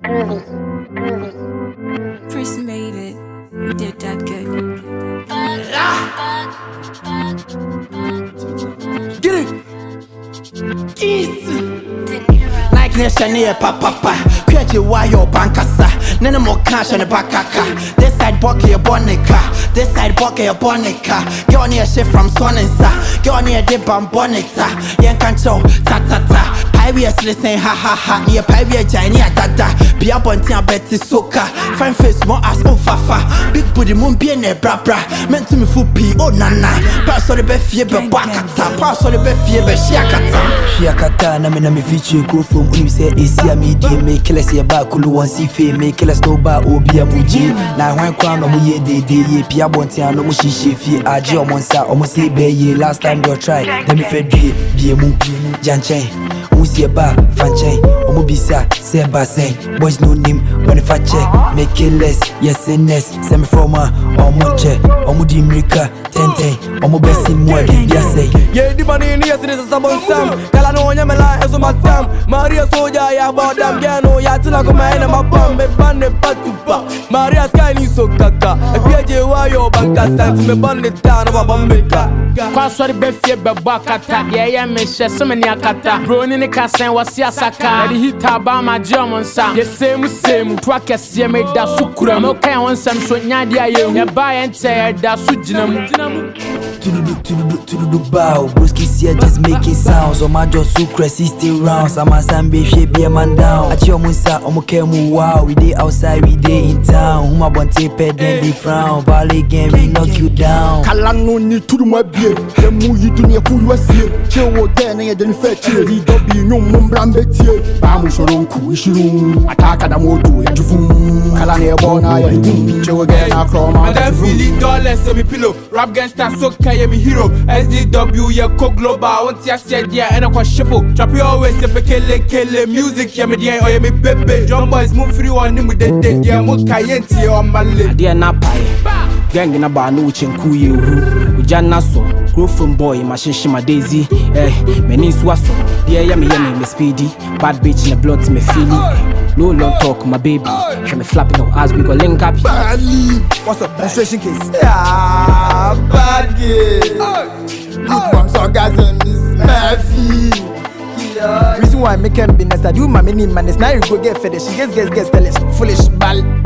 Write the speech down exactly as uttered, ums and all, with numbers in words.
groovy, groovy. Chris made it. Did that good. Get it. Easy. Like nation here, papa, papa. Create your wire bankasa. None more cash on the back. This side bucket your bonica. This side bucket your bonica. Get on here shit from Swanensa. Get on here dip on bonita. Yen control, ta ta ta. Pirates listen, ha ha ha. Near pirate Johnny dada. Be up on tia Betty Soka. Fine face more as oh fafa. Big booty moon be ne bra bra. Meant to me full pee oh nana. Pass on the best fear be bakata. Pass on the best fear be shiakata. Shiakata na me na me feature go from when you say Asia media make killers here back kulu one see fame make killers no ba obi amuji. Na when crown no ye de de ye pia bonti no mo shishi fi aje omonsa omo say be ye last time they try. Let me fed be be mu janchen. Who's your bar, Fanchain, Omobisa, Seba say, boys no name, when if I check, make it less, yes and yes, semi former, or Moche, Omudi Mika, Tente, Omobesi Mwadi, yes say. Yeah, the money in here, this is about Sam, Calano Yamala, as my Sam, Maria Soja, ya Bodam, Gano, Yatina, man, and my bomb, a band, a patupa, Maria Sky, so kaka, a P J Y or Banka, Sans, me bandit town of a bombika. Kwaswari befi bebakata ye ye meshe semeni akata bro ni ne kasen wasi asaka de hita ba ma jemonsa ye same same twa kese me da sukura mo kan wonsam so nyade aye ye ba ye nte da su ginamu Tudu tudu tudu bow broski here just making sounds on my just so crazy still rounds I'm a sambe she be a man down achi omunsa omukemu wow we dey outside we dey in town who my bonte ped then they frown valley game we knock you down kalang no ni tudu ma bie ye mu yi dunia fu wasie che wo de na ye de fe che di do bi nyum mum brambetie ba mu soronku ishiru ataka da moto ya jufu kala ne bo na ye dum che wo ge na kroma and I feel it dollars so me pillow rap gangster so can me hero S D W ya co global want ya said yeah and I kwa shipo trap you always say kele kele music ya me dia or ya me bebe John boys move free one mu de de ya mo kayenti o male dia na pai gang na ba no chenku ye ru ujana so grow from boy machine shima daisy eh meni swaso dia ya me ya me speedy bad bitch in the blood to me feel it no long talk my baby she me flapping her ass we go link up Bali what's up menstruation case yeah bad girl look bombs orgasm is Murphy reason why I make him business I do my mini man now you go get fetish she gets gets gets foolish bal